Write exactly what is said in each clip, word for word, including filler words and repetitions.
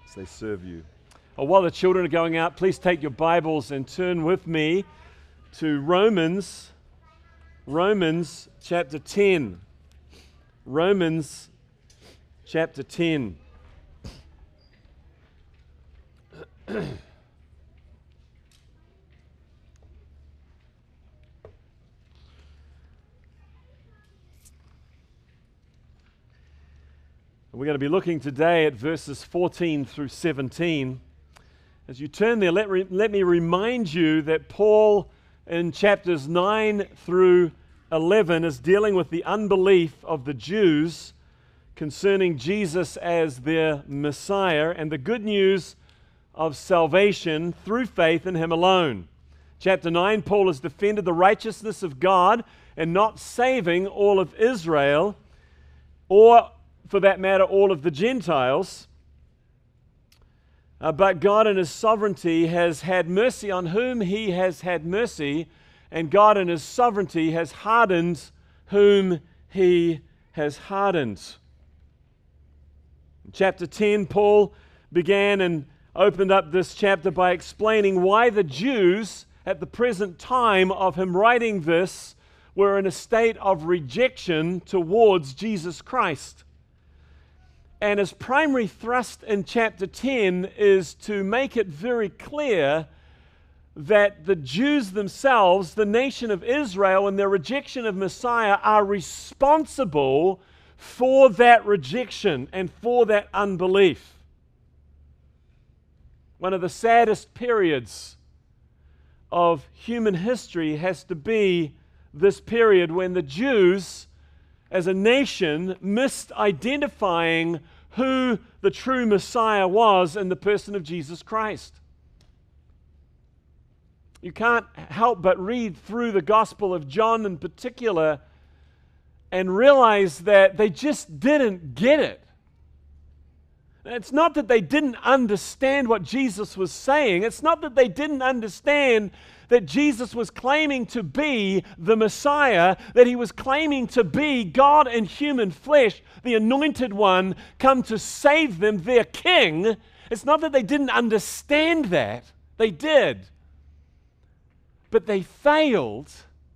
as they serve you. Oh, while the children are going out, please take your Bibles and turn with me to Romans, Romans chapter ten. Romans chapter ten. We're going to be looking today at verses fourteen through seventeen. As you turn there, let, re- let me remind you that Paul in chapters nine through eleven is dealing with the unbelief of the Jews concerning Jesus as their Messiah and the good news of salvation through faith in Him alone. Chapter nine, Paul has defended the righteousness of God and not saving all of Israel, or for that matter, all of the Gentiles. Uh, but God in His sovereignty has had mercy on whom He has had mercy, and God in His sovereignty has hardened whom He has hardened. In chapter ten, Paul began and opened up this chapter by explaining why the Jews at the present time of him writing this were in a state of rejection towards Jesus Christ. And his primary thrust in chapter ten is to make it very clear that the Jews themselves, the nation of Israel, and their rejection of Messiah are responsible for that rejection and for that unbelief. One of the saddest periods of human history has to be this period when the Jews as a nation missed identifying who the true Messiah was in the person of Jesus Christ. You can't help but read through the Gospel of John in particular and realize that they just didn't get it. It's not that they didn't understand what Jesus was saying. It's not that they didn't understand that Jesus was claiming to be the Messiah, that He was claiming to be God in human flesh, the Anointed One, come to save them, their King. It's not that they didn't understand that. They did. But they failed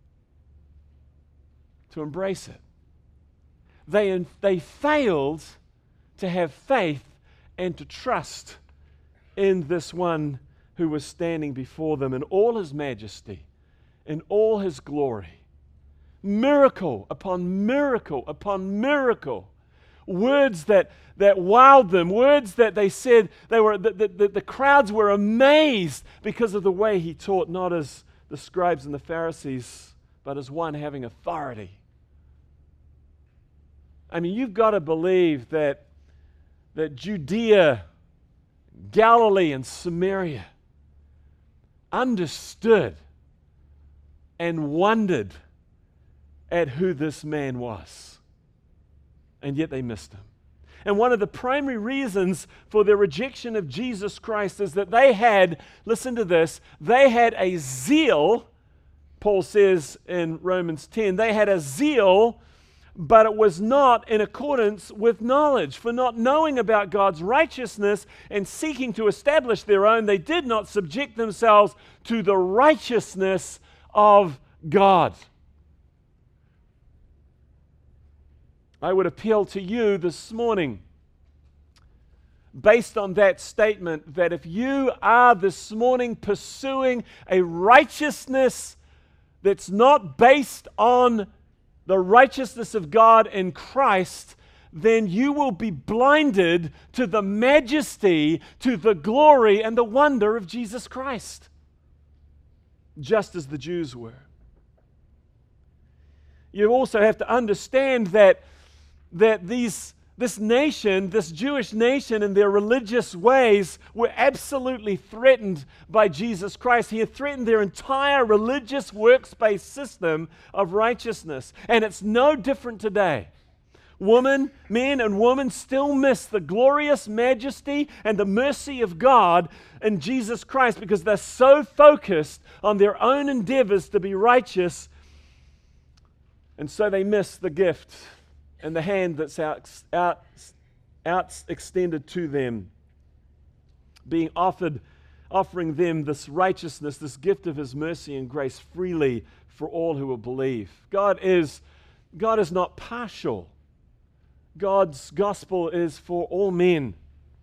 to embrace it. They, they failed to have faith and to trust in this one who was standing before them in all His majesty, in all His glory. Miracle upon miracle upon miracle. Words that, that wowed them, words that they said they were the, the, the crowds were amazed because of the way He taught, not as the scribes and the Pharisees, but as one having authority. I mean, you've got to believe that that Judea, Galilee, and Samaria understood and wondered at who this man was. And yet they missed Him. And one of the primary reasons for their rejection of Jesus Christ is that they had, listen to this, they had a zeal, Paul says in Romans ten, they had a zeal, but it was not in accordance with knowledge. For not knowing about God's righteousness and seeking to establish their own, they did not subject themselves to the righteousness of God. I would appeal to you this morning, based on that statement, that if you are this morning pursuing a righteousness that's not based on the righteousness of God in Christ, then you will be blinded to the majesty, to the glory, and the wonder of Jesus Christ, just as the Jews were. You also have to understand that, that these, this nation, this Jewish nation and their religious ways were absolutely threatened by Jesus Christ. He had threatened their entire religious works-based system of righteousness. And it's no different today. Women, men and women still miss the glorious majesty and the mercy of God in Jesus Christ because they're so focused on their own endeavors to be righteous, and so they miss the gift and the hand that's out, out, out extended to them being offered, offering them this righteousness, this gift of His mercy and grace freely for all who will believe. God is, God is not partial. God's gospel is for all men.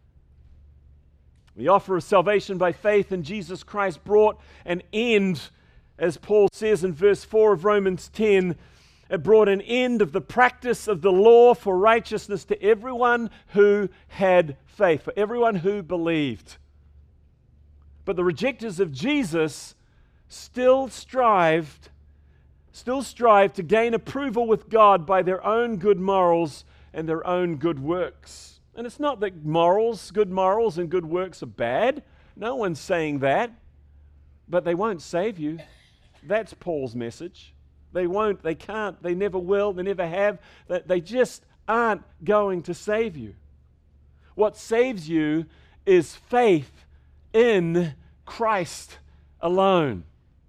The offer of salvation by faith in Jesus Christ brought an end, as Paul says in verse four of Romans ten, it brought an end of the practice of the law for righteousness to everyone who had faith, for everyone who believed. But the rejectors of Jesus still strived, still strive to gain approval with God by their own good morals and their own good works. And it's not that morals, good morals and good works are bad. No one's saying that. But they won't save you. That's Paul's message. They won't, they can't, they never will, they never have. They just aren't going to save you. What saves you is faith in Christ alone.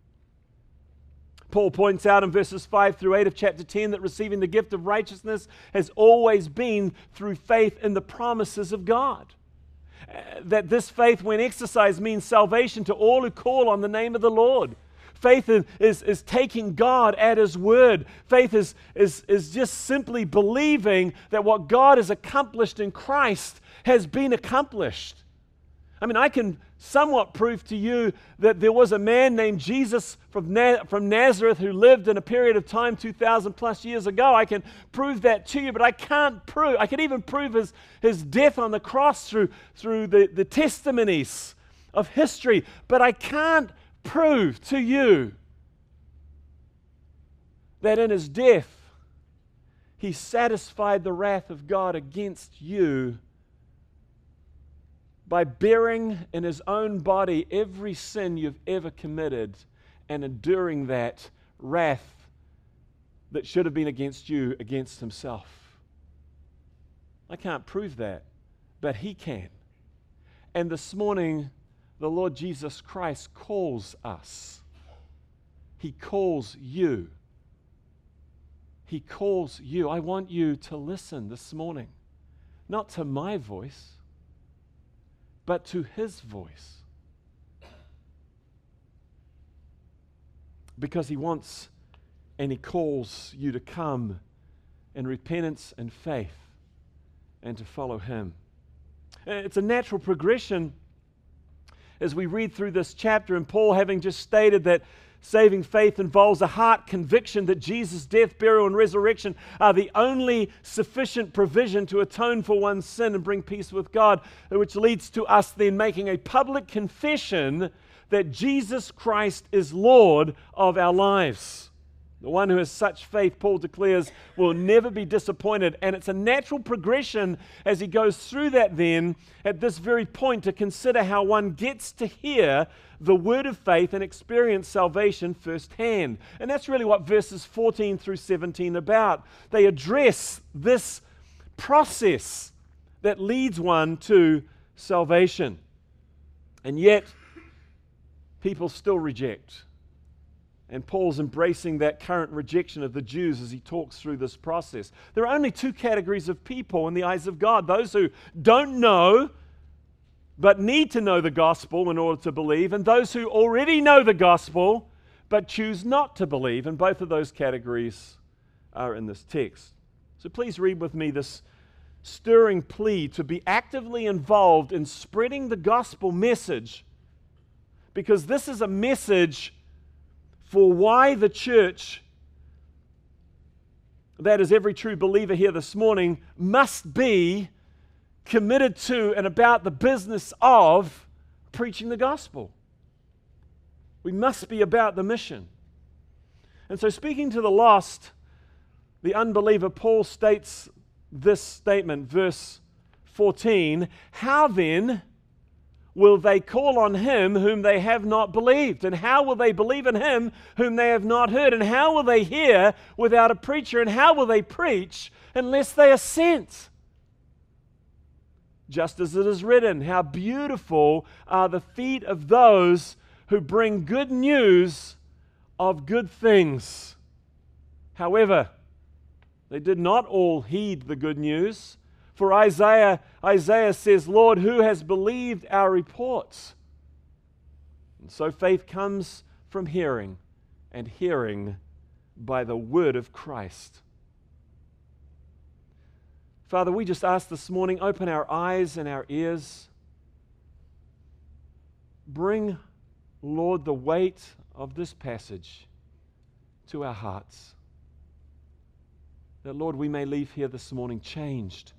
Paul points out in verses five through eight of chapter ten that receiving the gift of righteousness has always been through faith in the promises of God. Uh, that this faith, when exercised, means salvation to all who call on the name of the Lord. Faith is, is, is taking God at His word. Faith is, is, is just simply believing that what God has accomplished in Christ has been accomplished. I mean, I can somewhat prove to you that there was a man named Jesus from, Na- from Nazareth who lived in a period of time two thousand plus years ago. I can prove that to you, but I can't prove, I can even prove his, his death on the cross through, through the, the testimonies of history, but I can't prove to you that in His death He satisfied the wrath of God against you by bearing in His own body every sin you've ever committed and enduring that wrath that should have been against you against Himself. I can't prove that, but He can. And this morning, the Lord Jesus Christ calls us. He calls you. He calls you. I want you to listen this morning, not to my voice, but to His voice. Because He wants and He calls you to come in repentance and faith and to follow Him. It's a natural progression as we read through this chapter, and Paul, having just stated that saving faith involves a heart conviction that Jesus' death, burial, and resurrection are the only sufficient provision to atone for one's sin and bring peace with God, which leads to us then making a public confession that Jesus Christ is Lord of our lives. The one who has such faith, Paul declares, will never be disappointed. And it's a natural progression as he goes through that then, at this very point, to consider how one gets to hear the word of faith and experience salvation firsthand. And that's really what verses fourteen through seventeen are about. They address this process that leads one to salvation. And yet, people still reject. And Paul's embracing that current rejection of the Jews as he talks through this process. There are only two categories of people in the eyes of God: those who don't know but need to know the gospel in order to believe, and those who already know the gospel but choose not to believe. And both of those categories are in this text. So please read with me this stirring plea to be actively involved in spreading the gospel message, because this is a message for why the church, that is every true believer here this morning, must be committed to and about the business of preaching the gospel. We must be about the mission. And so, speaking to the lost, the unbeliever, Paul states this statement, verse fourteen, "How then will they call on Him whom they have not believed? And how will they believe in Him whom they have not heard? And how will they hear without a preacher? And how will they preach unless they are sent? Just as it is written, how beautiful are the feet of those who bring good news of good things." However, they did not all heed the good news. For Isaiah, Isaiah says, Lord, who has believed our reports? And so faith comes from hearing, and hearing by the word of Christ. Father, we just ask this morning, open our eyes and our ears. Bring, Lord, the weight of this passage to our hearts. That, Lord, we may leave here this morning changed,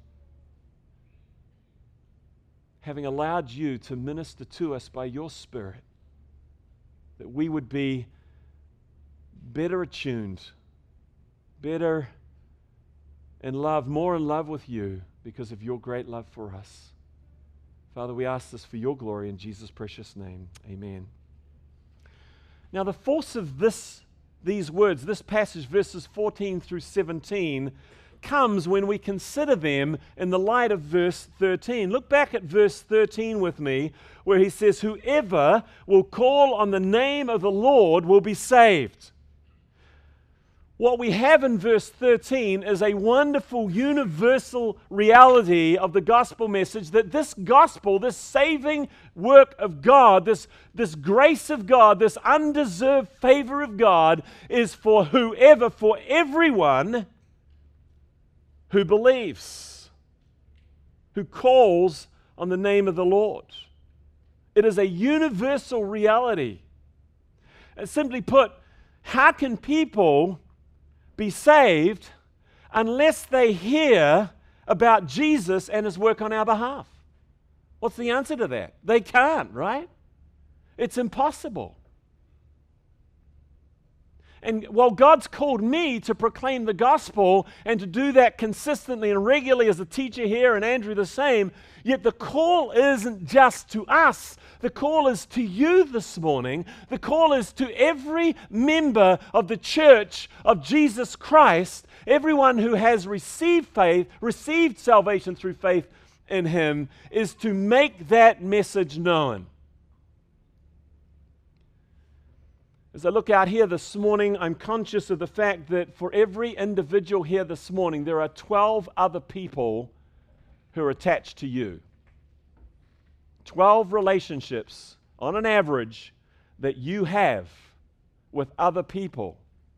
having allowed you to minister to us by your Spirit, that we would be better attuned, better in love, more in love with you because of your great love for us. Father, we ask this for your glory in Jesus' precious name. Amen. Now, the force of this, these words, this passage, verses fourteen through seventeen, comes when we consider them in the light of verse thirteen. Look back at verse thirteen with me, where he says, whoever will call on the name of the Lord will be saved. What we have in verse thirteen is a wonderful universal reality of the gospel message, that this gospel, this saving work of God, this, this grace of God, this undeserved favor of God is for whoever, for everyone who believes, who calls on the name of the Lord. It is a universal reality. And simply put, how can people be saved unless they hear about Jesus and His work on our behalf? What's the answer to that? They can't, right? It's impossible. And while God's called me to proclaim the gospel and to do that consistently and regularly as a teacher here, and Andrew the same, yet the call isn't just to us. The call is to you this morning. The call is to every member of the church of Jesus Christ, everyone who has received faith, received salvation through faith in Him, is to make that message known. As I look out here this morning, I'm conscious of the fact that for every individual here this morning, there are twelve other people who are attached to you. twelve relationships, on an average, that you have with other people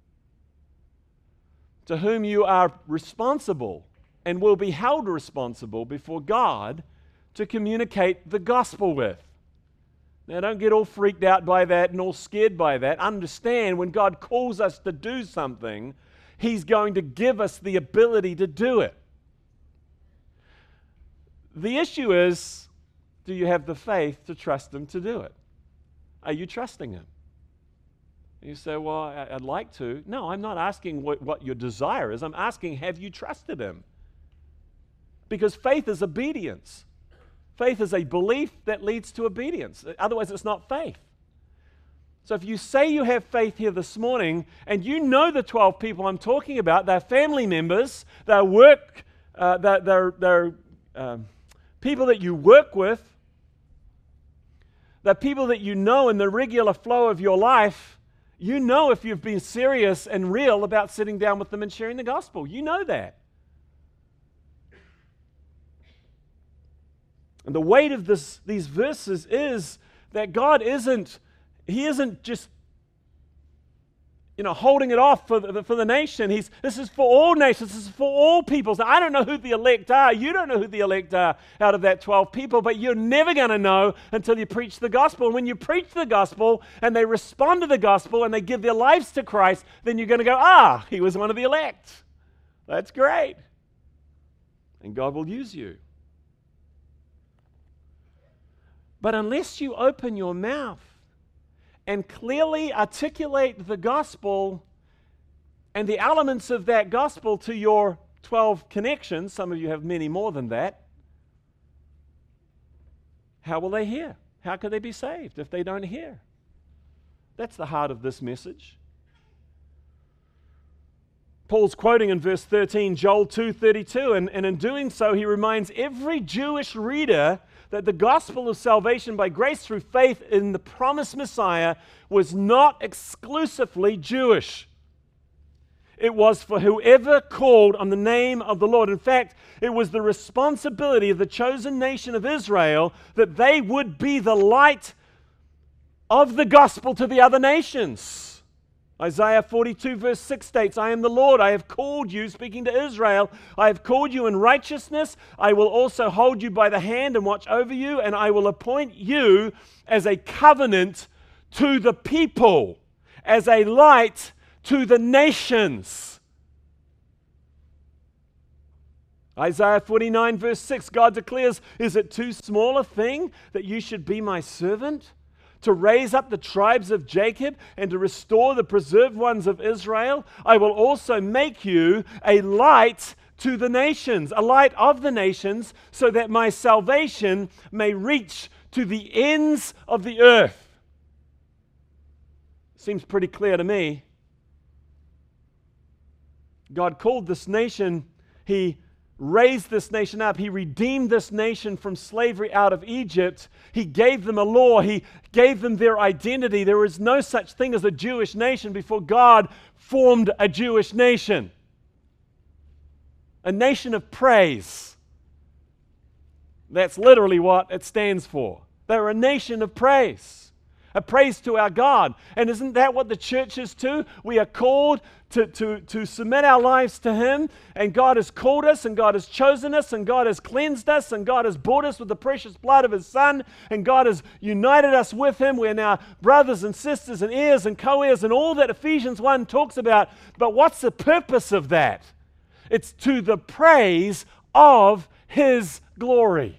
to whom you are responsible and will be held responsible before God to communicate the gospel with. Now, don't get all freaked out by that and all scared by that. Understand, when God calls us to do something, He's going to give us the ability to do it. The issue is, do you have the faith to trust Him to do it? Are you trusting Him? You say, well, I'd like to. No, I'm not asking what, what your desire is. I'm asking, have you trusted Him? Because faith is obedience. Faith is a belief that leads to obedience. Otherwise, it's not faith. So if you say you have faith here this morning, and you know the twelve people I'm talking about, they're family members, they're work, uh, they're, they're, they're um, people that you work with, they're people that you know in the regular flow of your life. You know if you've been serious and real about sitting down with them and sharing the gospel. You know that. And the weight of this, these verses is that God isn't, He isn't just, you know, holding it off for the, for the nation. He's, this is for all nations. This is for all peoples. Now, I don't know who the elect are. You don't know who the elect are out of that twelve people, but you're never going to know until you preach the gospel. And when you preach the gospel and they respond to the gospel and they give their lives to Christ, then you're going to go, ah, he was one of the elect. That's great. And God will use you. But unless you open your mouth and clearly articulate the gospel and the elements of that gospel to your twelve connections, some of you have many more than that, how will they hear? How could they be saved if they don't hear? That's the heart of this message. Paul's quoting in verse thirteen, Joel two thirty-two, and, and in doing so, he reminds every Jewish reader that the gospel of salvation by grace through faith in the promised Messiah was not exclusively Jewish. It was for whoever called on the name of the Lord. In fact, it was the responsibility of the chosen nation of Israel that they would be the light of the gospel to the other nations. Isaiah forty-two verse six states, I am the Lord, I have called you, speaking to Israel, I have called you in righteousness, I will also hold you by the hand and watch over you, and I will appoint you as a covenant to the people, as a light to the nations. Isaiah forty-nine verse six, God declares, is it too small a thing that you should be my servant? To raise up the tribes of Jacob and to restore the preserved ones of Israel? I will also make you a light to the nations, a light of the nations, so that my salvation may reach to the ends of the earth. Seems pretty clear to me. God called this nation, He raised this nation up. He redeemed this nation from slavery out of Egypt. He gave them a law. He gave them their identity. There was no such thing as a Jewish nation before God formed a Jewish nation. A nation of praise. That's literally what it stands for. They're a nation of praise. A praise to our God. And isn't that what the church is too? We are called to, to, to submit our lives to Him, and God has called us, and God has chosen us, and God has cleansed us, and God has bought us with the precious blood of His Son, and God has united us with Him. We're now brothers and sisters and heirs and co-heirs and all that Ephesians one talks about. But what's the purpose of that? It's to the praise of His glory.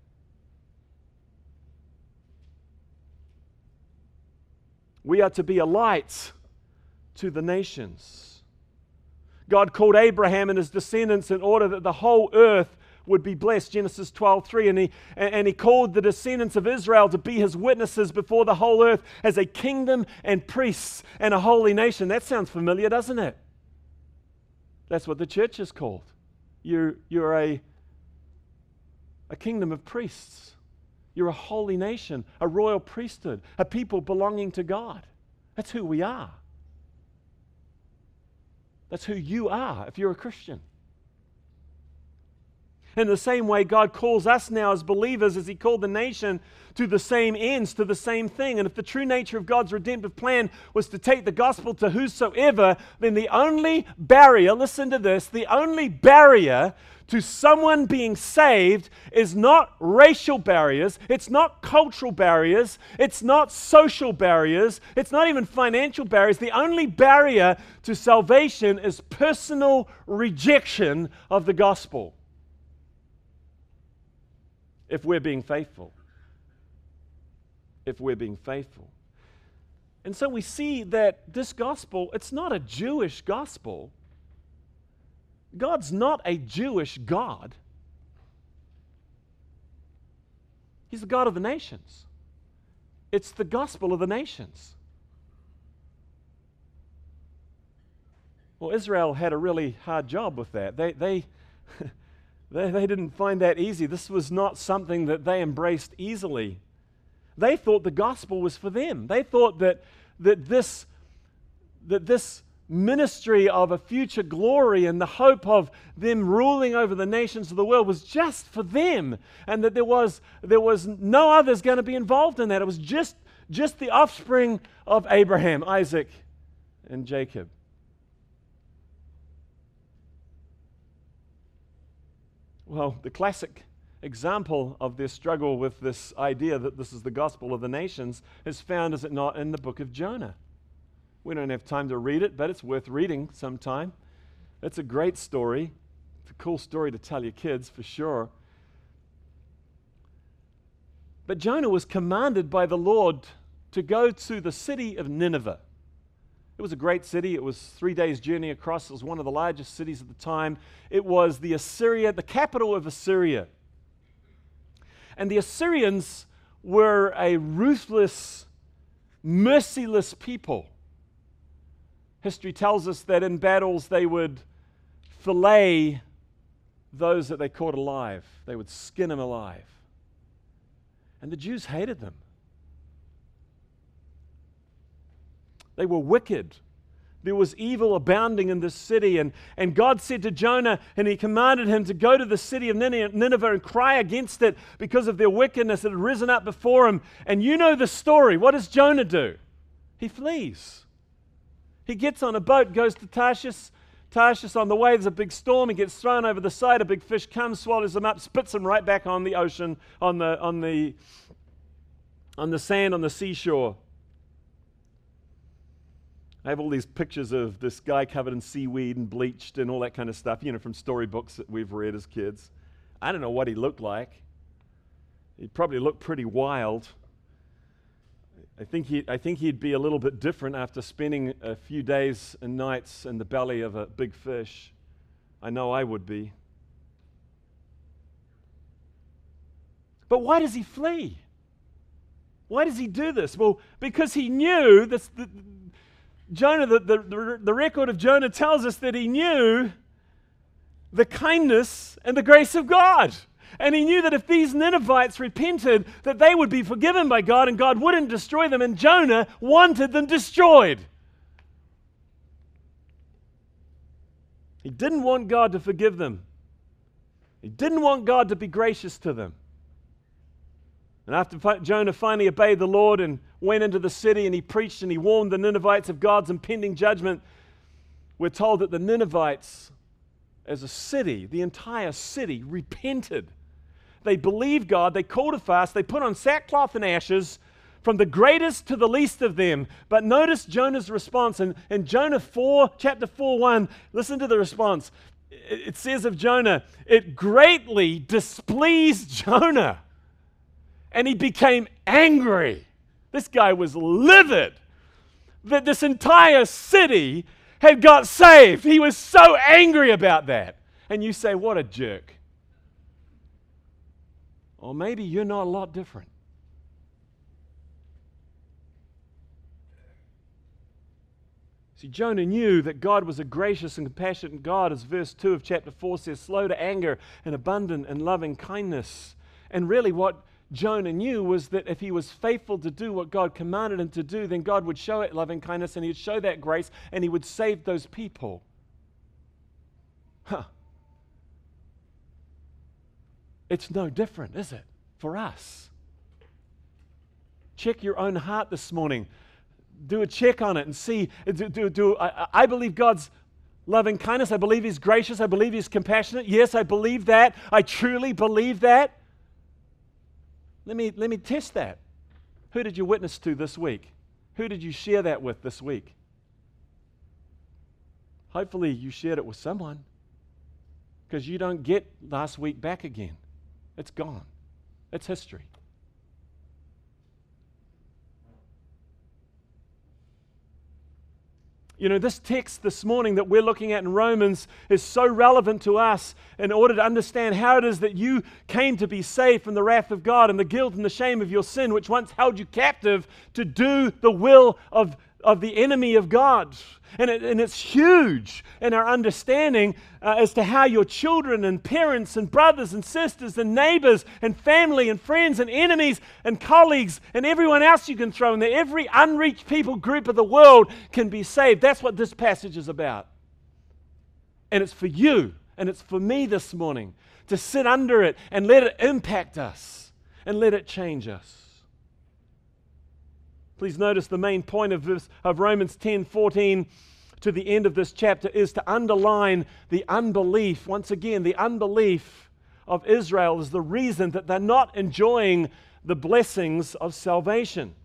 We are to be a light to the nations. God called Abraham and his descendants in order that the whole earth would be blessed, Genesis twelve three, and he, and he called the descendants of Israel to be His witnesses before the whole earth as a kingdom and priests and a holy nation. That sounds familiar, doesn't it? That's what the church is called. You're, you're a, a kingdom of priests. You're a holy nation, a royal priesthood, a people belonging to God. That's who we are. That's who you are if you're a Christian. In the same way, God calls us now as believers, as He called the nation, to the same ends, to the same thing. And if the true nature of God's redemptive plan was to take the gospel to whosoever, then the only barrier, listen to this, the only barrier to someone being saved is not racial barriers, it's not cultural barriers, it's not social barriers, it's not even financial barriers. The only barrier to salvation is personal rejection of the gospel. If we're being faithful. If we're being faithful. And so we see that this gospel, it's not a Jewish gospel. God's not a Jewish God. He's the God of the nations. It's the gospel of the nations. Well, Israel had a really hard job with that. They, they, they, they didn't find that easy. This was not something that they embraced easily. They thought the gospel was for them. They thought that, that this, that this ministry of a future glory and the hope of them ruling over the nations of the world was just for them, and that there was there was no others going to be involved in that. It was just just the offspring of Abraham, Isaac, and Jacob. Well, the classic example of their struggle with this idea that this is the gospel of the nations is found, is it not, in the book of Jonah. We don't have time to read it, but it's worth reading sometime. It's a great story. It's a cool story to tell your kids, for sure. But Jonah was commanded by the Lord to go to the city of Nineveh. It was a great city. It was three days' journey across. It was one of the largest cities at the time. It was the Assyria, the capital of Assyria. And the Assyrians were a ruthless, merciless people. History tells us that in battles they would fillet those that they caught alive. They would skin them alive. And the Jews hated them. They were wicked. there was evil abounding in this city. And, and God said to Jonah, and he commanded him to go to the city of Nineveh and cry against it because of their wickedness that had risen up before him. And you know the story. What does Jonah do? He flees. He gets on a boat, goes to Tarshish. Tarshish, on the way, there's a big storm. He gets thrown over the side. A big fish comes, swallows him up, spits him right back on the ocean, on the on the on the sand, on the seashore. I have all these pictures of this guy covered in seaweed and bleached and all that kind of stuff, you know, from storybooks that we've read as kids. I don't know what he looked like. He probably looked pretty wild. I think he, I think he'd be a little bit different after spending a few days and nights in the belly of a big fish. I know I would be. But why does he flee? Why does he do this? Well, because he knew this. The, Jonah, the, the, the record of Jonah tells us that he knew the kindness and the grace of God. And he knew that if these Ninevites repented, that they would be forgiven by God and God wouldn't destroy them. And Jonah wanted them destroyed. He didn't want God to forgive them. He didn't want God to be gracious to them. And after Jonah finally obeyed the Lord and went into the city and he preached and he warned the Ninevites of God's impending judgment, we're told that the Ninevites, as a city, the entire city, repented. They believed God, they called a fast, they put on sackcloth and ashes, from the greatest to the least of them. But notice Jonah's response. In, in Jonah four, chapter four, one, listen to the response. It, it says of Jonah, it greatly displeased Jonah. And he became angry. This guy was livid that this entire city had got saved. He was so angry about that. And you say, what a jerk. Or maybe you're not a lot different. See, Jonah knew that God was a gracious and compassionate God, as verse two of chapter four says, slow to anger and abundant in loving kindness. And really what Jonah knew was that if he was faithful to do what God commanded him to do, then God would show it loving kindness and he would show that grace and he would save those people. Huh. It's no different, is it, for us? Check your own heart this morning. Do a check on it and see. Do, do, do, I, I believe God's loving kindness. I believe He's gracious. I believe He's compassionate. Yes, I believe that. I truly believe that. Let me, let me test that. Who did you witness to this week? Who did you share that with this week? Hopefully you shared it with someone, because you don't get last week back again. It's gone. It's history. You know, this text this morning that we're looking at in Romans is so relevant to us in order to understand how it is that you came to be saved from the wrath of God and the guilt and the shame of your sin, which once held you captive to do the will of, of the enemy of God. And, it, and it's huge in our understanding uh, as to how your children and parents and brothers and sisters and neighbors and family and friends and enemies and colleagues and everyone else you can throw in there, every unreached people group of the world can be saved. That's what this passage is about. And it's for you and it's for me this morning to sit under it and let it impact us and let it change us. Please notice the main point of, this, of Romans ten fourteen to the end of this chapter is to underline the unbelief. Once again, the unbelief of Israel is the reason that they're not enjoying the blessings of salvation.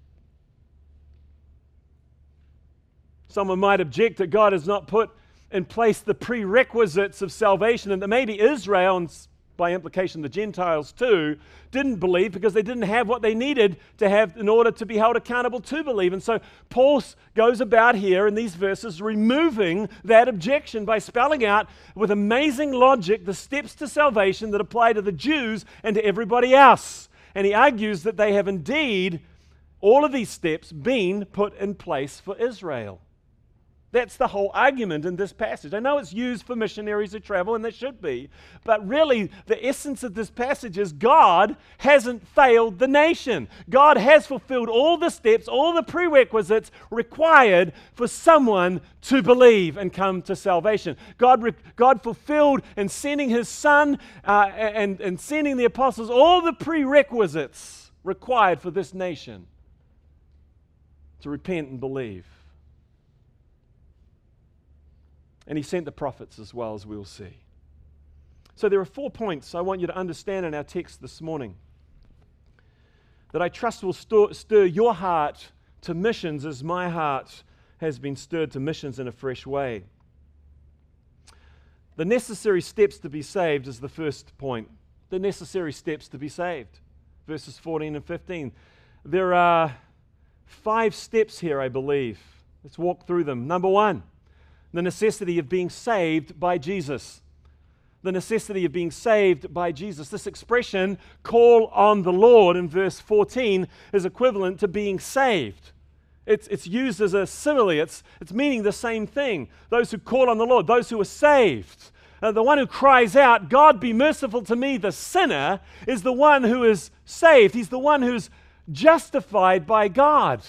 Someone might object that God has not put in place the prerequisites of salvation, and that maybe Israel, and by implication the Gentiles too, didn't believe because they didn't have what they needed to have in order to be held accountable to believe. And so Paul goes about here in these verses removing that objection by spelling out with amazing logic the steps to salvation that apply to the Jews and to everybody else. And he argues that they have indeed, all of these steps, been put in place for Israel. That's the whole argument in this passage. I know it's used for missionaries who travel, and that should be, but really the essence of this passage is God hasn't failed the nation. God has fulfilled all the steps, all the prerequisites required for someone to believe and come to salvation. God, re- God fulfilled in sending His Son uh, and, and sending the apostles all the prerequisites required for this nation to repent and believe. And He sent the prophets as well, as we'll see. So there are four points I want you to understand in our text this morning that I trust will stir, stir your heart to missions as my heart has been stirred to missions in a fresh way. The necessary steps to be saved is the first point. The necessary steps to be saved. Verses fourteen and fifteen. There are five steps here, I believe. Let's walk through them. Number one, the necessity of being saved by Jesus. The necessity of being saved by Jesus. This expression, call on the Lord, in verse fourteen, is equivalent to being saved. It's, it's used as a simile. It's, it's meaning the same thing. Those who call on the Lord, those who are saved. Uh, the one who cries out, God be merciful to me, the sinner, is the one who is saved. He's the one who's justified by God.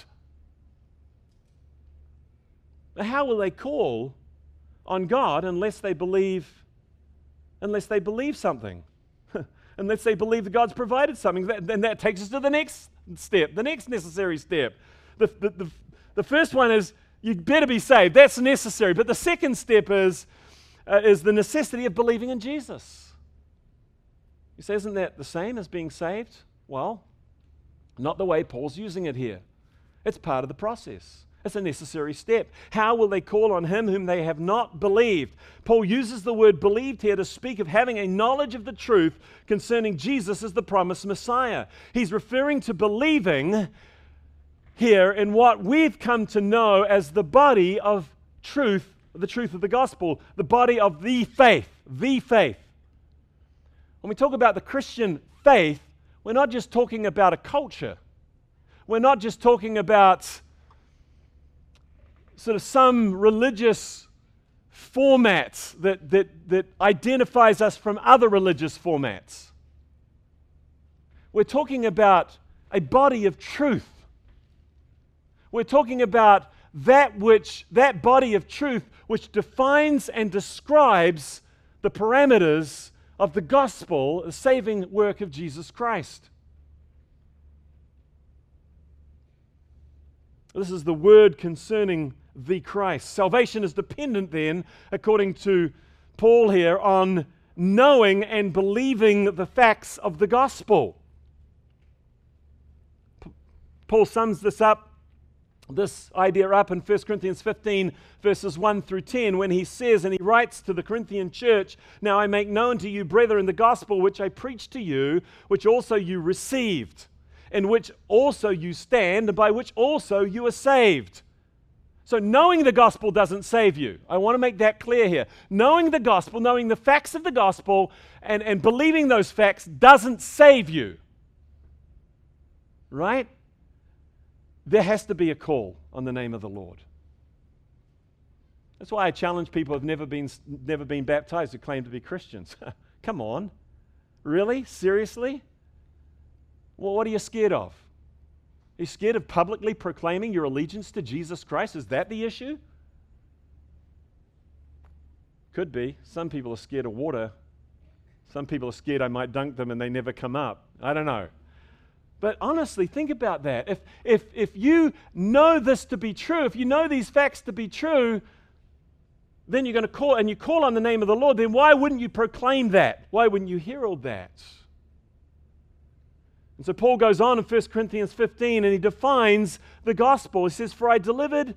How will they call on God unless they believe, unless they believe something? Unless they believe that God's provided something. Then that takes us to the next step, the next necessary step. The, the, the, the first one is you better be saved. That's necessary. But the second step is, uh, is the necessity of believing in Jesus. You say, isn't that the same as being saved? Well, not the way Paul's using it here. It's part of the process. It's a necessary step. How will they call on Him whom they have not believed? Paul uses the word believed here to speak of having a knowledge of the truth concerning Jesus as the promised Messiah. He's referring to believing here in what we've come to know as the body of truth, the truth of the gospel, the body of the faith, the faith. When we talk about the Christian faith, we're not just talking about a culture. We're not just talking about sort of some religious format that, that, that identifies us from other religious formats. We're talking about a body of truth. We're talking about that which, that body of truth which defines and describes the parameters of the gospel, the saving work of Jesus Christ. This is the word concerning the Christ. Salvation is dependent then, according to Paul here, on knowing and believing the facts of the gospel. P- Paul sums this up, this idea up in First Corinthians fifteen, verses one through ten, when he says, and he writes to the Corinthian church, now I make known to you, brethren, the gospel which I preached to you, which also you received, in which also you stand, and by which also you are saved. So knowing the gospel doesn't save you. I want to make that clear here. Knowing the gospel, knowing the facts of the gospel, and, and believing those facts doesn't save you. Right? There has to be a call on the name of the Lord. That's why I challenge people who have never been, never been baptized who claim to be Christians. Come on. Really? Seriously? Well, what are you scared of? Are you scared of publicly proclaiming your allegiance to Jesus Christ? Is that the issue? Could be. Some people are scared of water. Some people are scared I might dunk them and they never come up. I don't know. But honestly, think about that. If, if, if you know this to be true, if you know these facts to be true, then you're going to call, and you call on the name of the Lord, then why wouldn't you proclaim that? Why wouldn't you herald that? And so Paul goes on in First Corinthians fifteen and he defines the gospel. He says, for I delivered...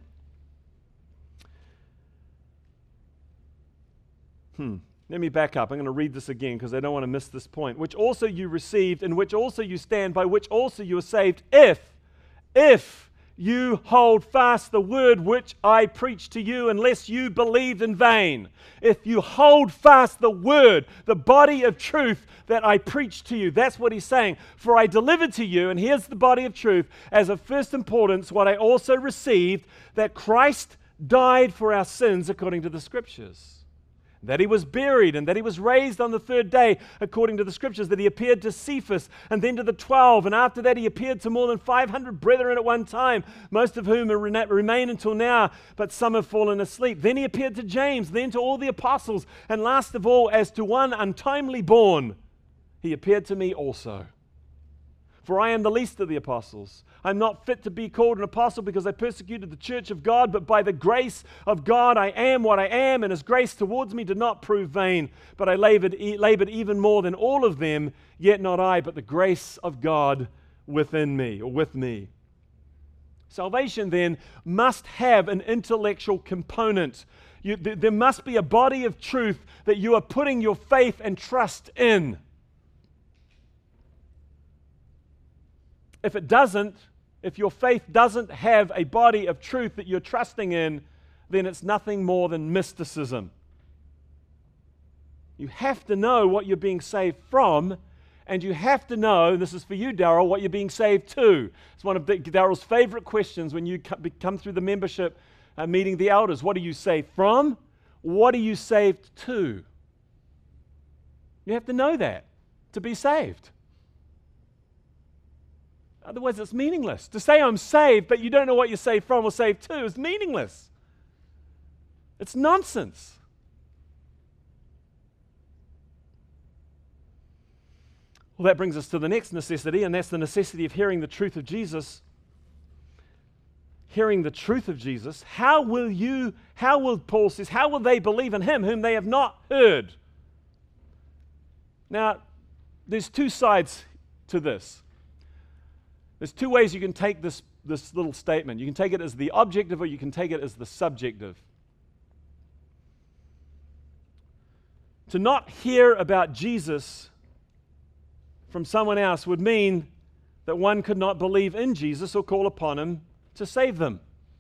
Hmm. Let me back up. I'm going to read this again because I don't want to miss this point. Which also you received, in which also you stand, by which also you are saved, if, if you hold fast the word which I preached to you, unless you believed in vain. If you hold fast the word, the body of truth that I preached to you. That's what he's saying. For I delivered to you, and here's the body of truth, as of first importance, what I also received, that Christ died for our sins according to the Scriptures, that he was buried, and that he was raised on the third day according to the Scriptures, that he appeared to Cephas and then to the twelve, and after that he appeared to more than five hundred brethren at one time, most of whom remain until now, but some have fallen asleep. Then he appeared to James, then to all the apostles, and last of all, as to one untimely born, he appeared to me also. For I am the least of the apostles. I am not fit to be called an apostle because I persecuted the church of God, but by the grace of God I am what I am, and his grace towards me did not prove vain. But I labored, e- labored even more than all of them, yet not I, but the grace of God within me, or with me. Salvation then must have an intellectual component. You, th- there must be a body of truth that you are putting your faith and trust in. If it doesn't, if your faith doesn't have a body of truth that you're trusting in, then it's nothing more than mysticism. You have to know what you're being saved from, and you have to know, and this is for you, Daryl, what you're being saved to. It's one of Daryl's favorite questions when you come through the membership uh, meeting the elders. What are you saved from? What are you saved to? You have to know that to be saved. Otherwise, it's meaningless. To say I'm saved, but you don't know what you're saved from or saved to is meaningless. It's nonsense. Well, that brings us to the next necessity, and that's the necessity of hearing the truth of Jesus. Hearing the truth of Jesus. How will you, how will, Paul says, how will they believe in him whom they have not heard? Now, there's two sides to this. There's two ways you can take this, this little statement. You can take it as the objective, or you can take it as the subjective. To not hear about Jesus from someone else would mean that one could not believe in Jesus or call upon him to save them.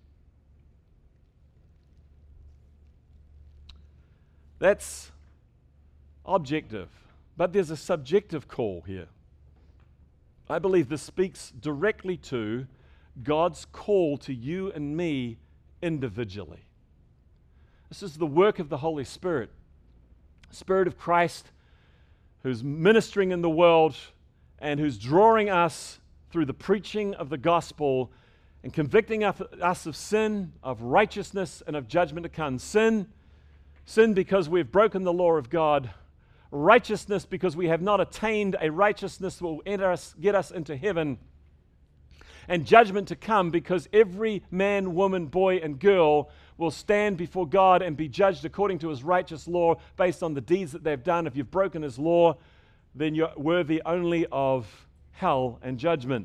That's objective. But there's a subjective call here. I believe this speaks directly to God's call to you and me individually. This is the work of the Holy Spirit, Spirit of Christ, who's ministering in the world and who's drawing us through the preaching of the gospel and convicting us of sin, of righteousness, and of judgment to come. Sin, sin because we've broken the law of God. Righteousness because we have not attained a righteousness that will enter us, get us into heaven. And judgment to come because every man, woman, boy, and girl will stand before God and be judged according to his righteous law based on the deeds that they've done. If you've broken his law, then you're worthy only of hell and judgment.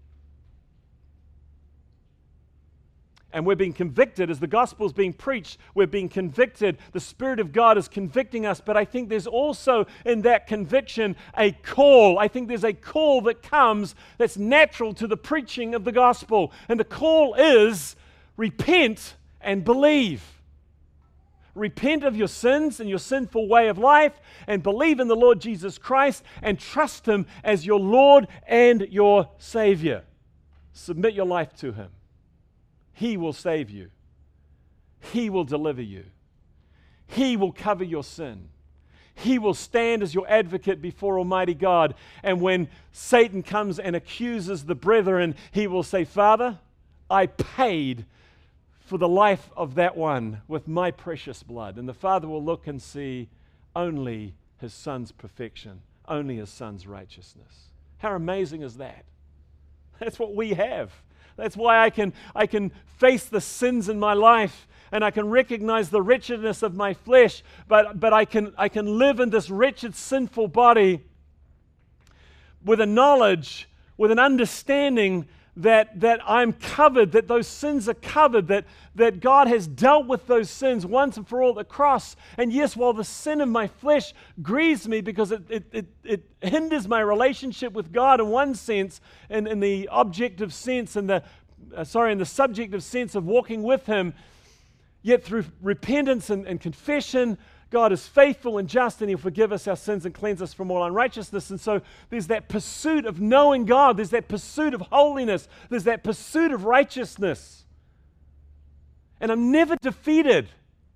And we're being convicted as the gospel is being preached. We're being convicted. The Spirit of God is convicting us. But I think there's also in that conviction a call. I think there's a call that comes that's natural to the preaching of the gospel. And the call is repent and believe. Repent of your sins and your sinful way of life and believe in the Lord Jesus Christ and trust him as your Lord and your Savior. Submit your life to him. He will save you. He will deliver you. He will cover your sin. He will stand as your advocate before Almighty God. And when Satan comes and accuses the brethren, he will say, Father, I paid for the life of that one with my precious blood. And the Father will look and see only his Son's perfection, only his Son's righteousness. How amazing is that? That's what we have. That's why I can, I can face the sins in my life and I can recognize the wretchedness of my flesh, but, but I can, I can live in this wretched, sinful body with a knowledge, with an understanding that, that I'm covered, that those sins are covered, that, that God has dealt with those sins once and for all at the cross. And yes, while the sin of my flesh grieves me because it, it, it, it hinders my relationship with God in one sense, and in the objective sense, and the uh, sorry, in the subjective sense of walking with him, yet through repentance and, and confession, God is faithful and just, and he'll forgive us our sins and cleanse us from all unrighteousness. And so there's that pursuit of knowing God. There's that pursuit of holiness. There's that pursuit of righteousness. And I'm never defeated.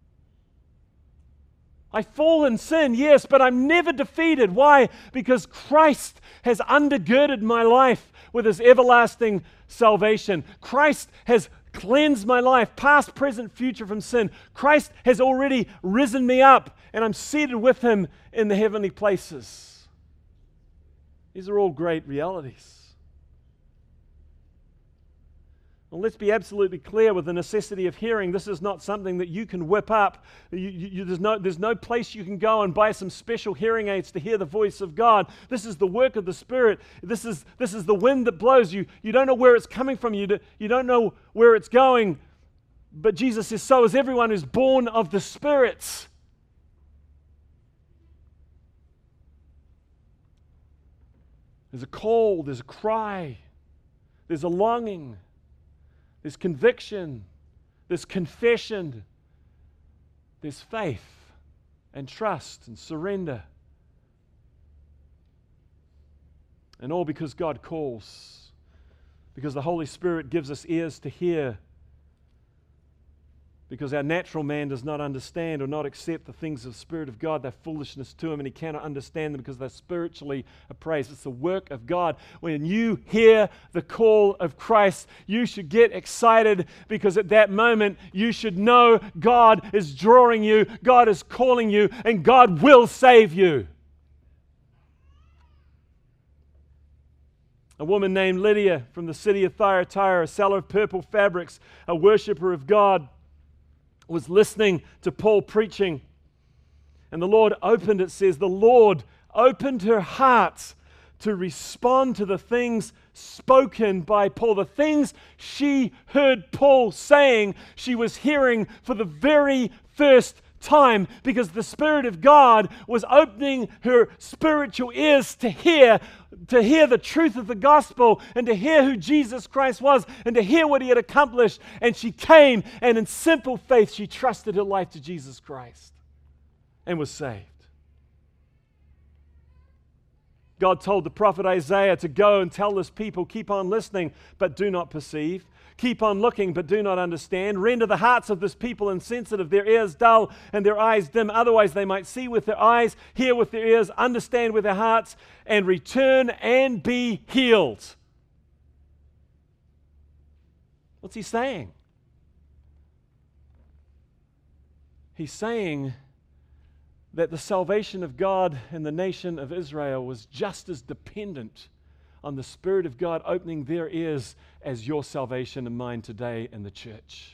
I fall in sin, yes, but I'm never defeated. Why? Because Christ has undergirded my life with His everlasting salvation. Christ has cleansed my life, past, present, future, from sin. Christ has already risen me up, and I'm seated with Him in the heavenly places. These are all great realities. Well, let's be absolutely clear with the necessity of hearing. This is not something that you can whip up. You, you, you, there's, no, there's no place you can go and buy some special hearing aids to hear the voice of God. This is the work of the Spirit. This is, this is the wind that blows. You, you don't know where it's coming from. You, do, you don't know where it's going. But Jesus says, so is everyone who's born of the Spirit. There's a call, there's a cry, there's a longing. There's conviction, there's confession, there's faith and trust and surrender. And all because God calls, because the Holy Spirit gives us ears to hear, because our natural man does not understand or not accept the things of the Spirit of God. They're foolishness to him, and he cannot understand them because they're spiritually appraised. It's the work of God. When you hear the call of Christ, you should get excited, because at that moment you should know God is drawing you, God is calling you, and God will save you. A woman named Lydia from the city of Thyatira, a seller of purple fabrics, a worshiper of God, was listening to Paul preaching, and the Lord opened, it says, the Lord opened her heart to respond to the things spoken by Paul. The things she heard Paul saying, she was hearing for the very first time, because the Spirit of God was opening her spiritual ears to hear, to hear the truth of the gospel, and to hear who Jesus Christ was, and to hear what He had accomplished. And she came, and in simple faith she trusted her life to Jesus Christ and was saved. God told the prophet Isaiah to go and tell this people, keep on listening, but do not perceive. Keep on looking, but do not understand. Render the hearts of this people insensitive, their ears dull, and their eyes dim. Otherwise they might see with their eyes, hear with their ears, understand with their hearts, and return and be healed. What's He saying? He's saying that the salvation of God and the nation of Israel was just as dependent on the Spirit of God opening their ears as your salvation and mine today in the church.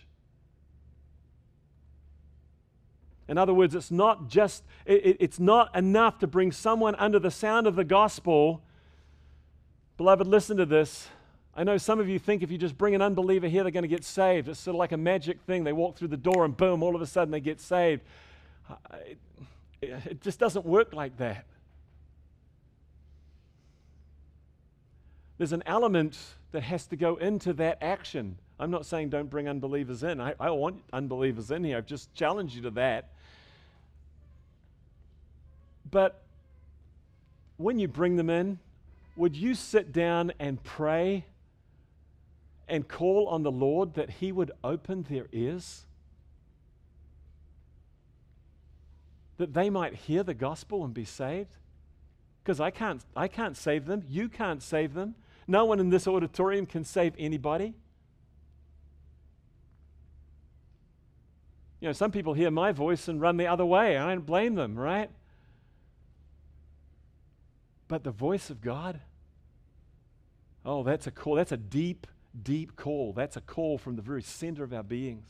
In other words, it's not just, it, it's not enough to bring someone under the sound of the gospel. Beloved, listen to this. I know some of you think if you just bring an unbeliever here, they're going to get saved. It's sort of like a magic thing. They walk through the door and boom, all of a sudden they get saved. It, it just doesn't work like that. There's an element that has to go into that action. I'm not saying don't bring unbelievers in. I, I want unbelievers in here. I've just challenged you to that. But when you bring them in, would you sit down and pray and call on the Lord that He would open their ears, that they might hear the gospel and be saved? Because I can't, I can't save them. You can't save them. No one in this auditorium can save anybody. You know, some people hear my voice and run the other way. I don't blame them, right? But the voice of God, oh, that's a call. That's a deep, deep call. That's a call from the very center of our beings.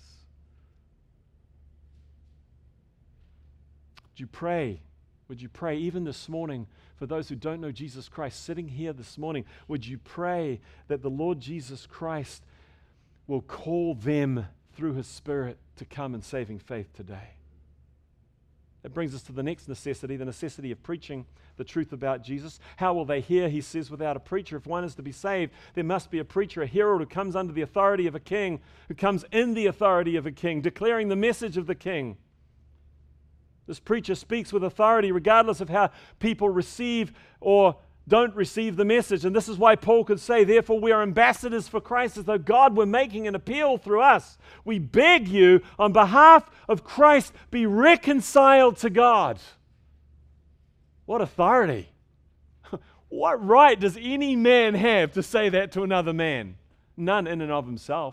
Would you pray? Would you pray even this morning for those who don't know Jesus Christ sitting here this morning? Would you pray that the Lord Jesus Christ will call them through His Spirit to come in saving faith today? That brings us to the next necessity, the necessity of preaching the truth about Jesus. How will they hear, he says, without a preacher? If one is to be saved, there must be a preacher, a herald who comes under the authority of a king, who comes in the authority of a king, declaring the message of the king. This preacher speaks with authority regardless of how people receive or don't receive the message. And this is why Paul could say, therefore we are ambassadors for Christ, as though God were making an appeal through us. We beg you, on behalf of Christ, be reconciled to God. What authority! What right does any man have to say that to another man? None in and of himself.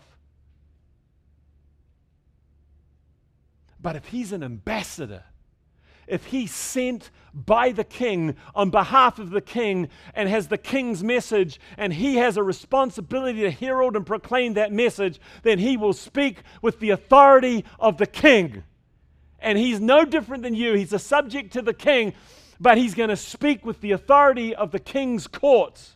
But if he's an ambassador, if he's sent by the king on behalf of the king and has the king's message, and he has a responsibility to herald and proclaim that message, then he will speak with the authority of the king. And he's no different than you. He's a subject to the king, but he's going to speak with the authority of the king's court.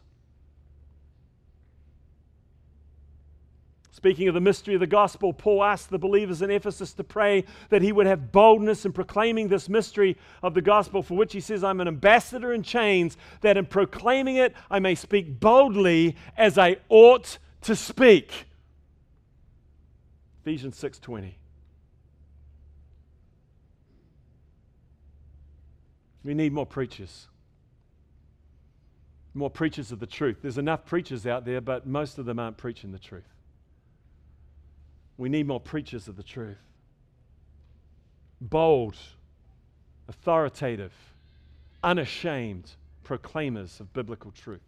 Speaking of the mystery of the gospel, Paul asked the believers in Ephesus to pray that he would have boldness in proclaiming this mystery of the gospel, for which he says, I'm an ambassador in chains, that in proclaiming it I may speak boldly as I ought to speak. Ephesians six twenty. We need more preachers. More preachers of the truth. There's enough preachers out there, but most of them aren't preaching the truth. We need more preachers of the truth. Bold, authoritative, unashamed proclaimers of biblical truth.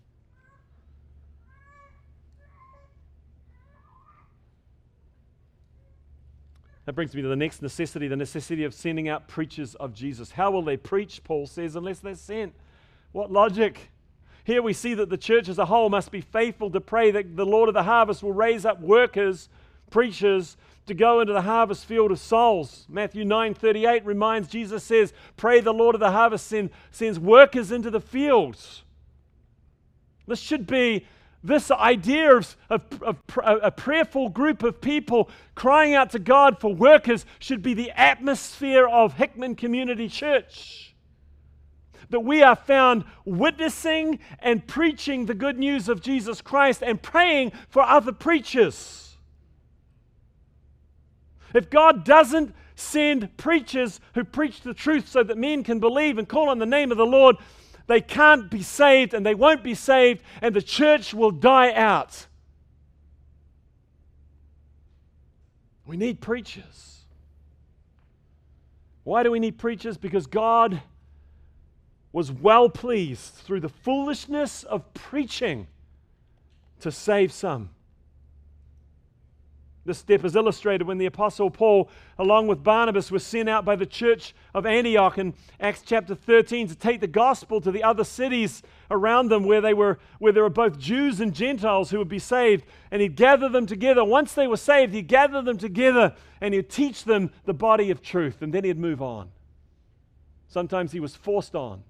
That brings me to the next necessity, the necessity of sending out preachers of Jesus. How will they preach, Paul says, unless they're sent? What logic? Here we see that the church as a whole must be faithful to pray that the Lord of the harvest will raise up workers, preachers, to go into the harvest field of souls. Matthew nine thirty-eight reminds, Jesus says, pray the Lord of the harvest send, sends workers into the fields. This should be this idea of, of, of a prayerful group of people crying out to God for workers should be the atmosphere of Hickman Community Church. That we are found witnessing and preaching the good news of Jesus Christ and praying for other preachers. If God doesn't send preachers who preach the truth so that men can believe and call on the name of the Lord, they can't be saved and they won't be saved, and the church will die out. We need preachers. Why do we need preachers? Because God was well pleased through the foolishness of preaching to save some. This step is illustrated when the Apostle Paul, along with Barnabas, was sent out by the church of Antioch in Acts chapter thirteen to take the gospel to the other cities around them where they were, where there were both Jews and Gentiles who would be saved. And he'd gather them together. Once they were saved, he'd gather them together and he'd teach them the body of truth, and then he'd move on. Sometimes he was forced on.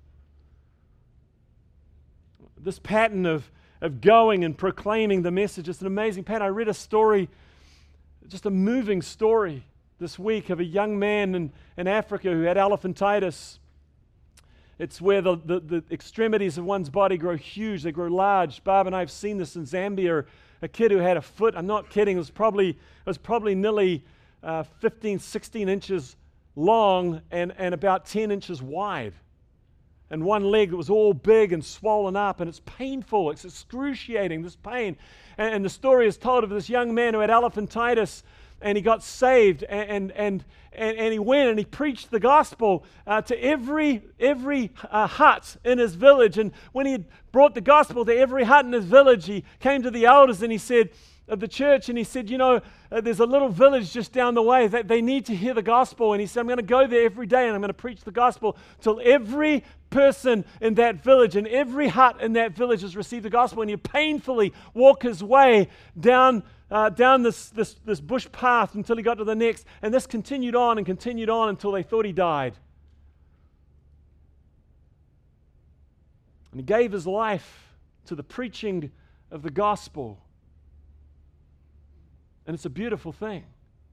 This pattern of, of going and proclaiming the message is an amazing pattern. I read a story, just a moving story this week, of a young man in, in Africa who had elephantitis. It's where the, the, the extremities of one's body grow huge, they grow large. Barb and I have seen this in Zambia. A kid who had a foot, I'm not kidding, it was probably, it was probably nearly uh, fifteen, sixteen inches long and, and about ten inches wide. And one leg that was all big and swollen up, and it's painful, it's excruciating, this pain. And, and the story is told of this young man who had elephantitis, and he got saved, and and and, and he went and he preached the gospel uh, to every every uh, hut in his village. And when he had brought the gospel to every hut in his village, he came to the elders and he said, of the church, and he said, you know, uh, there's a little village just down the way that they need to hear the gospel. And he said, I'm going to go there every day and I'm going to preach the gospel till every person in that village and every hut in that village has received the gospel. And he painfully walked his way down uh, down this, this, this bush path until he got to the next. And this continued on and continued on until they thought he died. And he gave his life to the preaching of the gospel. And it's a beautiful thing.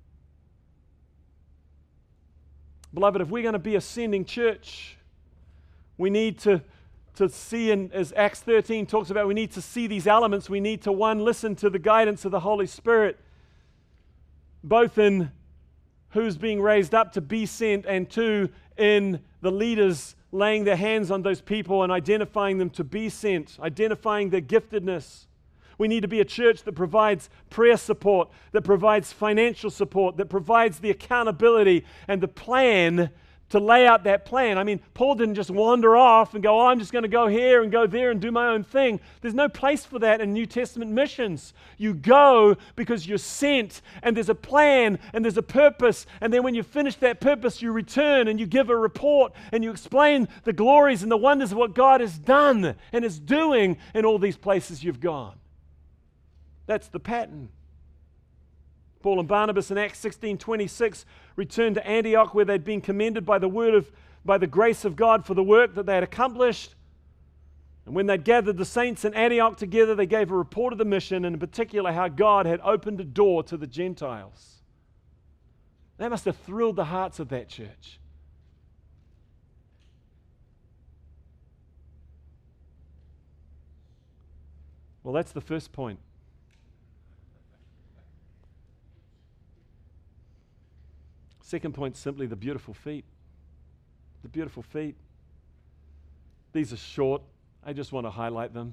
Beloved, if we're going to be a sending church, we need to, to see, and as Acts thirteen talks about, we need to see these elements. We need to, one, listen to the guidance of the Holy Spirit, both in who's being raised up to be sent, and two, in the leaders laying their hands on those people and identifying them to be sent, identifying their giftedness. We need to be a church that provides prayer support, that provides financial support, that provides the accountability and the plan to lay out that plan. I mean, Paul didn't just wander off and go, oh, I'm just going to go here and go there and do my own thing. There's no place for that in New Testament missions. You go because you're sent, and there's a plan and there's a purpose, and then when you finish that purpose, you return and you give a report and you explain the glories and the wonders of what God has done and is doing in all these places you've gone. That's the pattern. Paul and Barnabas in Acts sixteen twenty-six returned to Antioch, where they'd been commended by the word of, by the grace of God for the work that they had accomplished. And when they'd gathered the saints in Antioch together, they gave a report of the mission, and in particular how God had opened a door to the Gentiles. That must have thrilled the hearts of that church. Well, that's the first point. Second point, simply the beautiful feet. The beautiful feet. These are short. I just want to highlight them.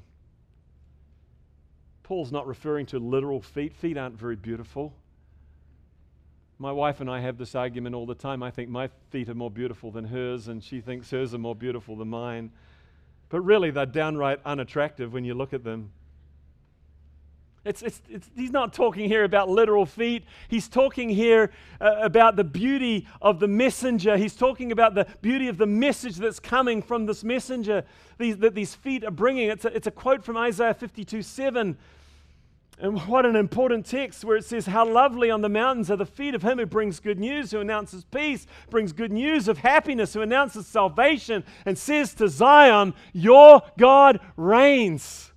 Paul's not referring to literal feet. Feet aren't very beautiful. My wife and I have this argument all the time. I think my feet are more beautiful than hers, and she thinks hers are more beautiful than mine. But really, they're downright unattractive when you look at them. It's, it's, it's, he's not talking here about literal feet. He's talking here uh, about the beauty of the messenger. He's talking about the beauty of the message that's coming from this messenger, these, that these feet are bringing. It's a, it's a quote from Isaiah fifty-two seven. And what an important text where it says, how lovely on the mountains are the feet of him who brings good news, who announces peace, brings good news of happiness, who announces salvation, and says to Zion, your God reigns.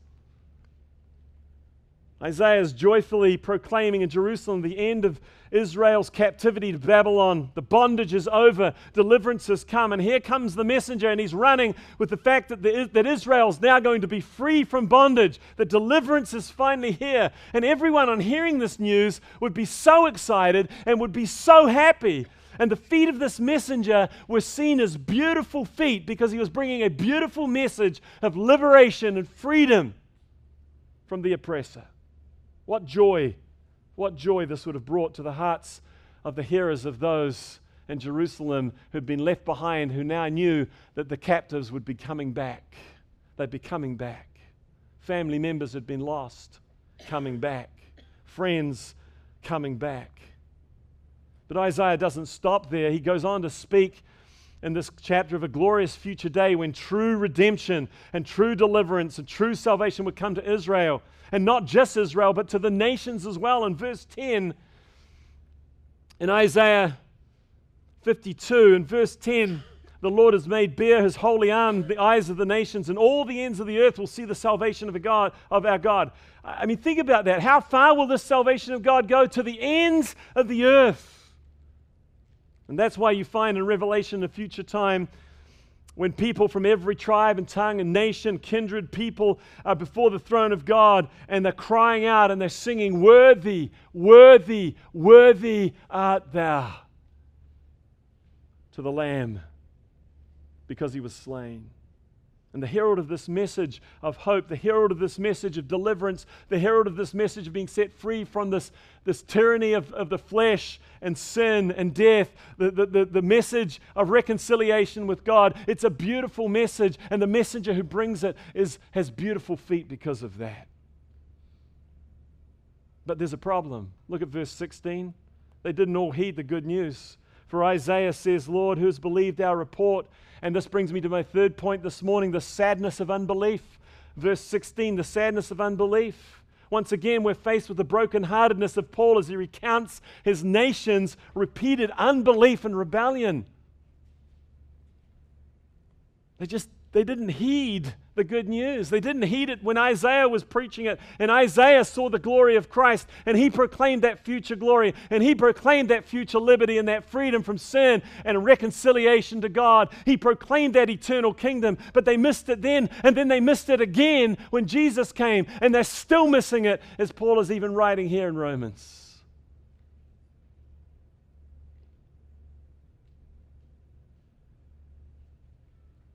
Isaiah is joyfully proclaiming in Jerusalem the end of Israel's captivity to Babylon. The bondage is over. Deliverance has come. And here comes the messenger, and he's running with the fact that, the, that Israel's now going to be free from bondage. The deliverance is finally here. And everyone on hearing this news would be so excited and would be so happy. And the feet of this messenger were seen as beautiful feet because he was bringing a beautiful message of liberation and freedom from the oppressor. What joy, what joy this would have brought to the hearts of the hearers of those in Jerusalem who'd been left behind, who now knew that the captives would be coming back. They'd be coming back. Family members had been lost, coming back. Friends coming back. But Isaiah doesn't stop there. He goes on to speak in this chapter of a glorious future day when true redemption and true deliverance and true salvation would come to Israel. And not just Israel, but to the nations as well. In verse ten, in Isaiah fifty-two, in verse ten, the Lord has made bare his holy arm, the eyes of the nations, and all the ends of the earth will see the salvation of, a God, of our God. I mean, think about that. How far will this salvation of God go? To the ends of the earth. And that's why you find in Revelation, a future time, when people from every tribe and tongue and nation, kindred people are before the throne of God, and they're crying out and they're singing, worthy, worthy, worthy art thou to the Lamb, because he was slain. And the herald of this message of hope, the herald of this message of deliverance, the herald of this message of being set free from this, this tyranny of, of the flesh and sin and death, the, the, the, the message of reconciliation with God. It's a beautiful message, and the messenger who brings it is, has beautiful feet because of that. But there's a problem. Look at verse sixteen. They didn't all heed the good news. For Isaiah says, Lord, who has believed our report? And this brings me to my third point this morning, the sadness of unbelief. Verse sixteen, the sadness of unbelief. Once again, we're faced with the brokenheartedness of Paul as he recounts his nation's repeated unbelief and rebellion. They just, they didn't heed the good news. They didn't heed it when Isaiah was preaching it. And Isaiah saw the glory of Christ, and he proclaimed that future glory, and he proclaimed that future liberty and that freedom from sin and reconciliation to God. He proclaimed that eternal kingdom, but they missed it then, and then they missed it again when Jesus came, and they're still missing it, as Paul is even writing here in Romans.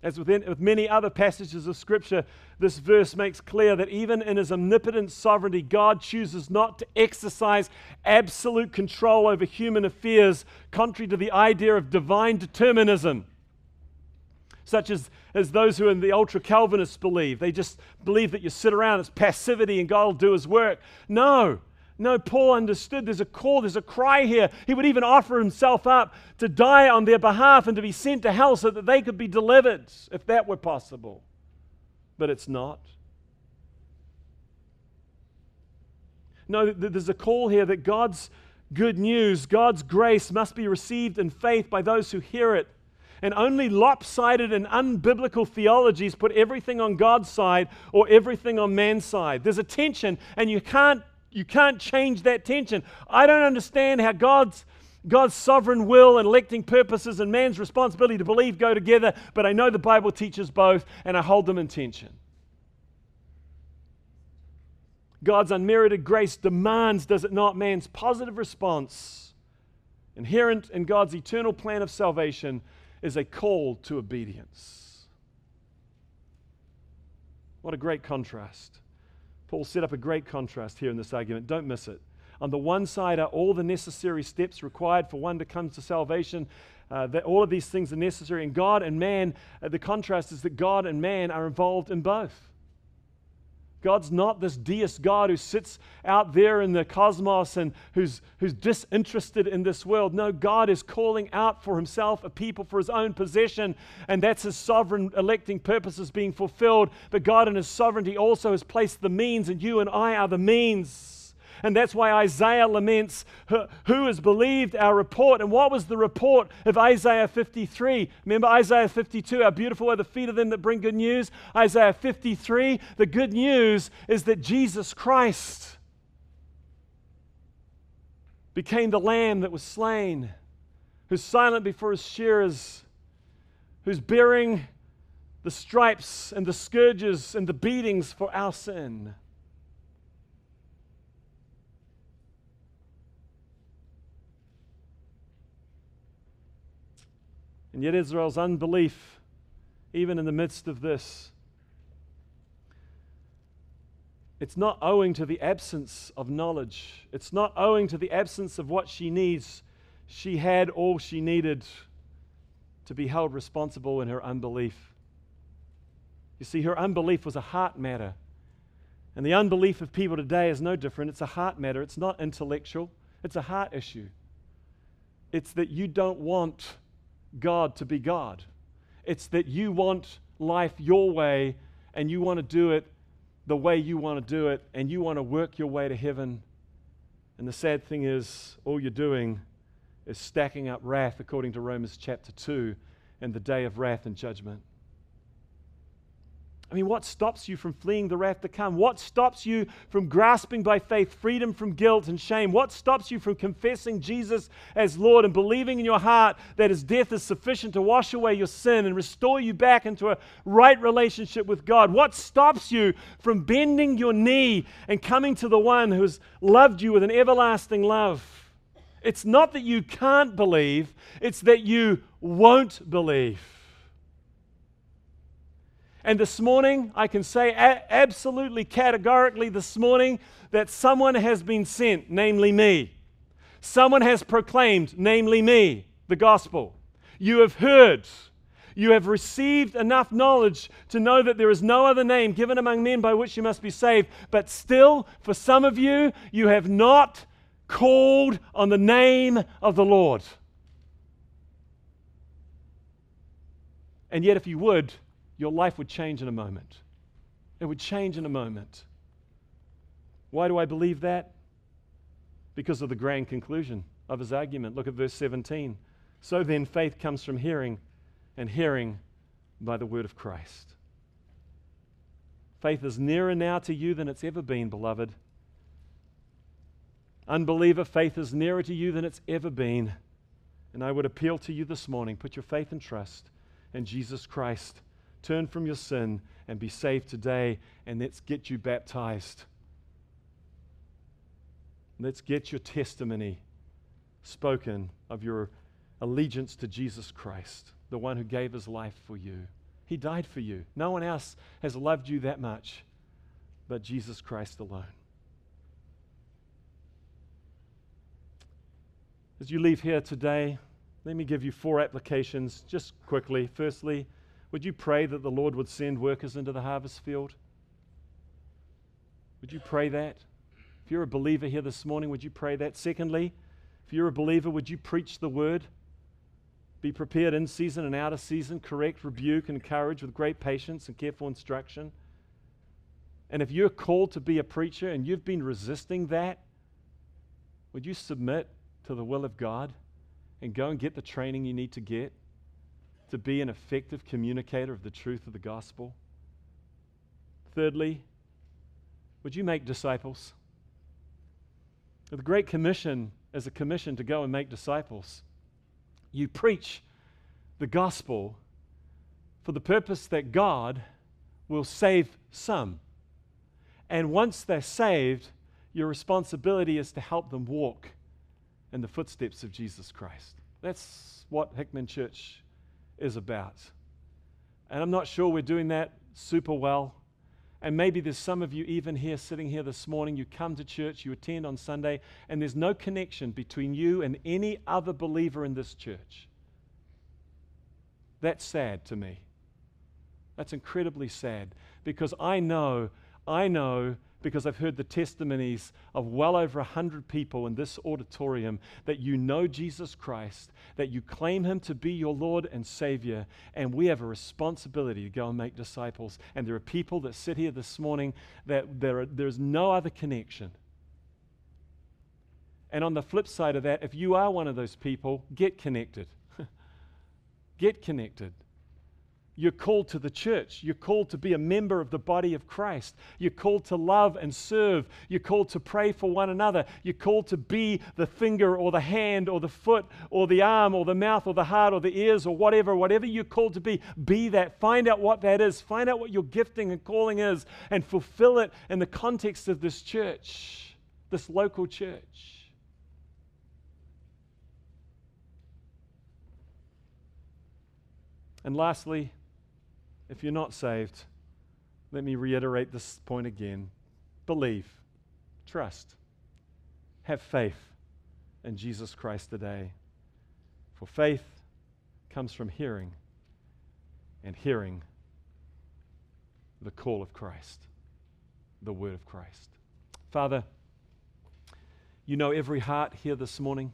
As with, with many other passages of Scripture, this verse makes clear that even in His omnipotent sovereignty, God chooses not to exercise absolute control over human affairs, contrary to the idea of divine determinism, such as, as those who are in the ultra-Calvinists believe. They just believe that you sit around, it's passivity, and God will do His work. No. No, Paul understood there's a call, there's a cry here. He would even offer himself up to die on their behalf and to be sent to hell so that they could be delivered, if that were possible. But it's not. No, there's a call here that God's good news, God's grace must be received in faith by those who hear it. And only lopsided and unbiblical theologies put everything on God's side or everything on man's side. There's a tension, and you can't You can't change that tension. I don't understand how God's, God's sovereign will and electing purposes and man's responsibility to believe go together, but I know the Bible teaches both, and I hold them in tension. God's unmerited grace demands, does it not, man's positive response. Inherent in God's eternal plan of salvation is a call to obedience. What a great contrast. Paul set up a great contrast here in this argument. Don't miss it. On the one side are all the necessary steps required for one to come to salvation. Uh, that all of these things are necessary. And God and man, uh, the contrast is that God and man are involved in both. God's not this deist God who sits out there in the cosmos and who's, who's disinterested in this world. No, God is calling out for Himself a people for His own possession, and that's His sovereign electing purposes being fulfilled. But God in His sovereignty also has placed the means, and you and I are the means. And that's why Isaiah laments, who has believed our report? And what was the report of Isaiah fifty-three? Remember Isaiah fifty-two, how beautiful are the feet of them that bring good news? Isaiah fifty-three, the good news is that Jesus Christ became the lamb that was slain, who's silent before His shearers, who's bearing the stripes and the scourges and the beatings for our sin. And yet Israel's unbelief, even in the midst of this, it's not owing to the absence of knowledge. It's not owing to the absence of what she needs. She had all she needed to be held responsible in her unbelief. You see, her unbelief was a heart matter. And the unbelief of people today is no different. It's a heart matter. It's not intellectual. It's a heart issue. It's that you don't want God to be God. It's that you want life your way, and you want to do it the way you want to do it, and you want to work your way to heaven. And the sad thing is, all you're doing is stacking up wrath, according to Romans chapter two, and the day of wrath and judgment. I mean, what stops you from fleeing the wrath to come? What stops you from grasping by faith freedom from guilt and shame? What stops you from confessing Jesus as Lord and believing in your heart that His death is sufficient to wash away your sin and restore you back into a right relationship with God? What stops you from bending your knee and coming to the one who has loved you with an everlasting love? It's not that you can't believe, it's that you won't believe. And this morning, I can say a- absolutely categorically this morning that someone has been sent, namely me. Someone has proclaimed, namely me, the gospel. You have heard. You have received enough knowledge to know that there is no other name given among men by which you must be saved. But still, for some of you, you have not called on the name of the Lord. And yet, if you would, your life would change in a moment. It would change in a moment. Why do I believe that? Because of the grand conclusion of his argument. Look at verse seventeen. So then faith comes from hearing, and hearing by the word of Christ. Faith is nearer now to you than it's ever been, beloved. Unbeliever, faith is nearer to you than it's ever been. And I would appeal to you this morning, put your faith and trust in Jesus Christ. Turn from your sin and be saved today, and let's get you baptized. Let's get your testimony spoken of your allegiance to Jesus Christ, the one who gave his life for you. He He died for you. No one else has loved you that much but Jesus Christ alone. As you leave here today, let me give you four applications just quickly. Firstly, would you pray that the Lord would send workers into the harvest field? Would you pray that? If you're a believer here this morning, would you pray that? Secondly, if you're a believer, would you preach the word? Be prepared in season and out of season, correct, rebuke, and encourage with great patience and careful instruction. And if you're called to be a preacher and you've been resisting that, would you submit to the will of God and go and get the training you need to get to be an effective communicator of the truth of the gospel? Thirdly, would you make disciples? The Great Commission is a commission to go and make disciples. You preach the gospel for the purpose that God will save some. And once they're saved, your responsibility is to help them walk in the footsteps of Jesus Christ. That's what Hickman Church is about. And I'm not sure we're doing that super well. And maybe there's some of you even here, sitting here this morning, you come to church, you attend on Sunday, and there's no connection between you and any other believer in this church. That's sad to me. That's incredibly sad, because I know, I know, because I've heard the testimonies of well over a hundred people in this auditorium, that you know Jesus Christ, that you claim Him to be your Lord and Savior, and we have a responsibility to go and make disciples. And there are people that sit here this morning that there are, there's no other connection. And on the flip side of that, if you are one of those people, get connected. Get connected. You're called to the church. You're called to be a member of the body of Christ. You're called to love and serve. You're called to pray for one another. You're called to be the finger or the hand or the foot or the arm or the mouth or the heart or the ears or whatever, whatever you're called to be. Be that. Find out what that is. Find out what your gifting and calling is and fulfill it in the context of this church, this local church. And lastly, if you're not saved, let me reiterate this point again. Believe, trust, have faith in Jesus Christ today. For faith comes from hearing, and hearing the call of Christ, the word of Christ. Father, you know every heart here this morning.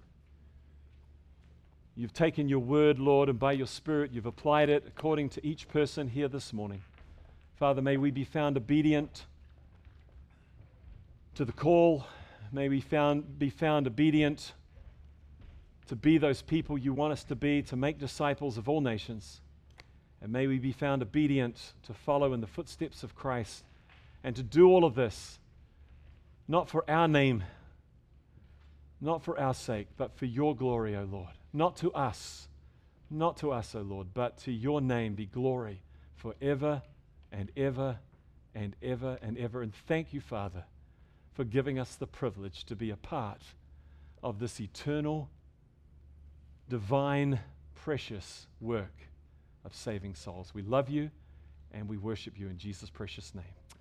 You've taken your word, Lord, and by your Spirit you've applied it according to each person here this morning. Father, may we be found obedient to the call. May we found, be found obedient to be those people you want us to be, to make disciples of all nations. And may we be found obedient to follow in the footsteps of Christ and to do all of this, not for our name, not for our sake, but for your glory, O Lord. Not to us, not to us, O Lord, but to your name be glory forever and ever and ever and ever. And thank you, Father, for giving us the privilege to be a part of this eternal, divine, precious work of saving souls. We love you and we worship you in Jesus' precious name.